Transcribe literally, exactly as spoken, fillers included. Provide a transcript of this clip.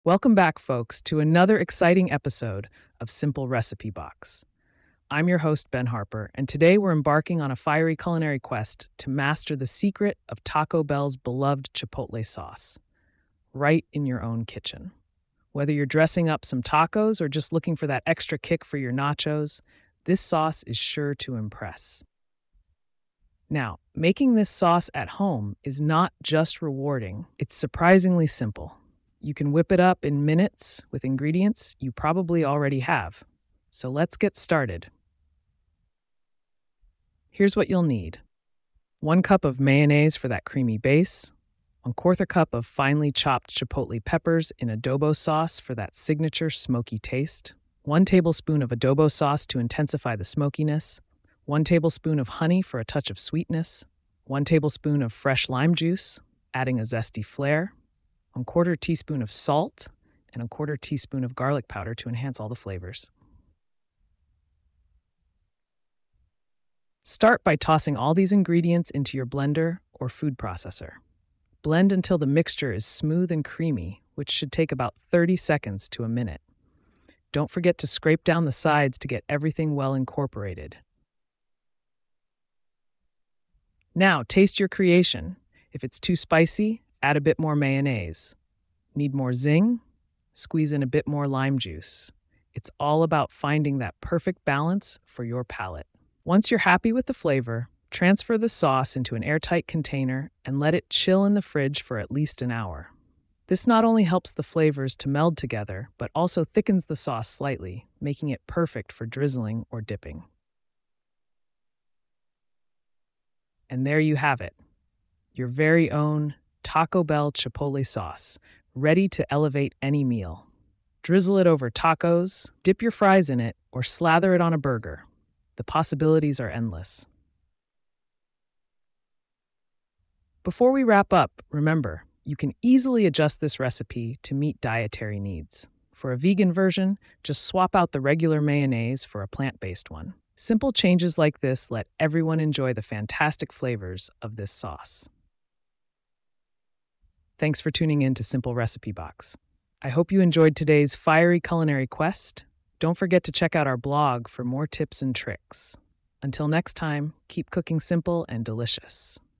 Welcome back, folks, to another exciting episode of Simple Recipe Box. I'm your host, Ben Harper, and today we're embarking on a fiery culinary quest to master the secret of Taco Bell's beloved Chipotle sauce, right in your own kitchen. Whether you're dressing up some tacos or just looking for that extra kick for your nachos, this sauce is sure to impress. Now, making this sauce at home is not just rewarding, it's surprisingly simple. You can whip it up in minutes with ingredients you probably already have. So let's get started. Here's what you'll need. One cup of mayonnaise for that creamy base, one quarter cup of finely chopped chipotle peppers in adobo sauce for that signature smoky taste, one tablespoon of adobo sauce to intensify the smokiness, one tablespoon of honey for a touch of sweetness, one tablespoon of fresh lime juice, adding a zesty flair, one quarter teaspoon of salt, and a quarter teaspoon of garlic powder to enhance all the flavors. Start by tossing all these ingredients into your blender or food processor. Blend until the mixture is smooth and creamy, which should take about thirty seconds to a minute. Don't forget to scrape down the sides to get everything well incorporated. Now, taste your creation. If it's too spicy, add a bit more mayonnaise. Need more zing? Squeeze in a bit more lime juice. It's all about finding that perfect balance for your palate. Once you're happy with the flavor, transfer the sauce into an airtight container and let it chill in the fridge for at least an hour. This not only helps the flavors to meld together, but also thickens the sauce slightly, making it perfect for drizzling or dipping. And there you have it, your very own Taco Bell Chipotle sauce, ready to elevate any meal. Drizzle it over tacos, dip your fries in it, or slather it on a burger. The possibilities are endless. Before we wrap up, remember, you can easily adjust this recipe to meet dietary needs. For a vegan version, just swap out the regular mayonnaise for a plant-based one. Simple changes like this let everyone enjoy the fantastic flavors of this sauce. Thanks for tuning in to Simple Recipe Box. I hope you enjoyed today's fiery culinary quest. Don't forget to check out our blog for more tips and tricks. Until next time, keep cooking simple and delicious.